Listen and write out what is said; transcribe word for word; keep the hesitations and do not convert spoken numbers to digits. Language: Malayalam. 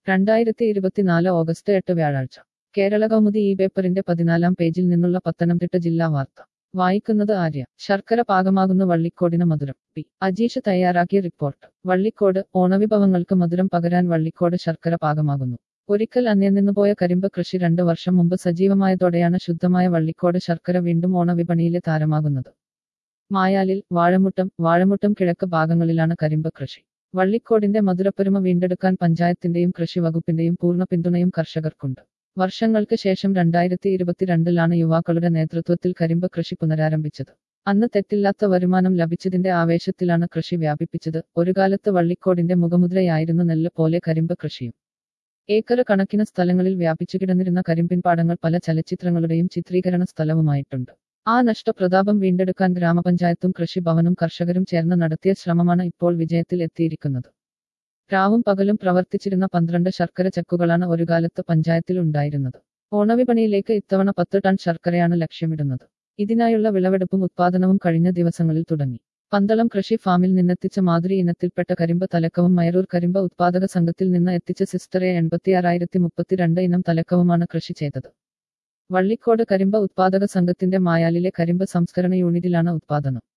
രണ്ടായിരത്തി ഇരുപത്തിനാല് ഓഗസ്റ്റ് എട്ട് വ്യാഴാഴ്ച കേരള കൗമുദി ഈ പേപ്പറിന്റെ പതിനാലാം പേജിൽ നിന്നുള്ള പത്തനംതിട്ട ജില്ലാ വാർത്ത വായിക്കുന്നത് ആര്യ. ശർക്കര പാകമാകുന്നു വള്ളിക്കോടിന് മധുരം. പി അജീഷ് തയ്യാറാക്കിയ റിപ്പോർട്ട്. വള്ളിക്കോട്. ഓണവിഭവങ്ങൾക്ക് മധുരം പകരാൻ വള്ളിക്കോട് ശർക്കര പാകമാകുന്നു. ഒരിക്കൽ അന്യം നിന്നുപോയ കരിമ്പ് കൃഷി രണ്ട് വർഷം മുമ്പ് സജീവമായതോടെയാണ് ശുദ്ധമായ വള്ളിക്കോട് ശർക്കര വീണ്ടും ഓണവിപണിയിലെ താരമാകുന്നത്. മായാലിൽ, വാഴമുട്ടം, വാഴമുട്ടം കിഴക്ക് ഭാഗങ്ങളിലാണ് കരിമ്പ് കൃഷി. വള്ളിക്കോടിന്റെ മധുരപ്പെരുമ വീണ്ടെടുക്കാൻ പഞ്ചായത്തിന്റെയും കൃഷി വകുപ്പിന്റെയും പൂർണ്ണ പിന്തുണയും കർഷകർക്കുണ്ട്. വർഷങ്ങൾക്ക് ശേഷം രണ്ടായിരത്തി ഇരുപത്തിരണ്ടിലാണ് യുവാക്കളുടെ നേതൃത്വത്തിൽ കരിമ്പ് കൃഷി പുനരാരംഭിച്ചത്. അന്ന് തെറ്റില്ലാത്ത വരുമാനം ലഭിച്ചതിന്റെ ആവേശത്തിലാണ് കൃഷി വ്യാപിപ്പിച്ചത്. ഒരു കാലത്ത് വള്ളിക്കോടിന്റെ മുഖമുദ്രയായിരുന്നു നെല്ല് പോലെ കരിമ്പ് കൃഷിയും. ഏക്കർ കണക്കിന് സ്ഥലങ്ങളിൽ വ്യാപിച്ചുകിടന്നിരുന്ന കരിമ്പിൻ പാടങ്ങൾ പല ചലച്ചിത്രങ്ങളുടെയും ചിത്രീകരണ സ്ഥലവുമായിട്ടുണ്ട്. ആ നഷ്ടപ്രതാപം വീണ്ടെടുക്കാൻ ഗ്രാമപഞ്ചായത്തും കൃഷിഭവനും കർഷകരും ചേർന്ന് നടത്തിയ ശ്രമമാണ് ഇപ്പോൾ വിജയത്തിൽ എത്തിയിരിക്കുന്നത്. രാവും പകലും പ്രവർത്തിച്ചിരുന്ന പന്ത്രണ്ട് ശർക്കര ചക്കുകളാണ് ഒരു കാലത്ത് പഞ്ചായത്തിൽ ഉണ്ടായിരുന്നത്. ഓണവിപണിയിലേക്ക് ഇത്തവണ പത്ത് ടൺ ശർക്കരയാണ് ലക്ഷ്യമിടുന്നത്. ഇതിനായുള്ള വിളവെടുപ്പും ഉത്പാദനവും കഴിഞ്ഞ ദിവസങ്ങളിൽ തുടങ്ങി. പന്തളം കൃഷി ഫാമിൽ നിന്നെത്തിച്ച മാതിരി ഇനത്തിൽപ്പെട്ട കരിമ്പ് തലക്കവും മയറൂർ കരിമ്പ് ഉത്പാദക സംഘത്തിൽ നിന്ന് എത്തിച്ച സിസ്റ്ററെ എൺപത്തിയാറായിരത്തി മുപ്പത്തിരണ്ട് ഇനം തലക്കവുമാണ് കൃഷി ചെയ്തത്. വള്ളിക്കോട് കരിമ്പ് ഉത്പാദക സംഘത്തിന്റെ മായാലിലെ കരിമ്പ് സംസ്കരണ യൂണിറ്റിലാണ് ഉത്പാദനം.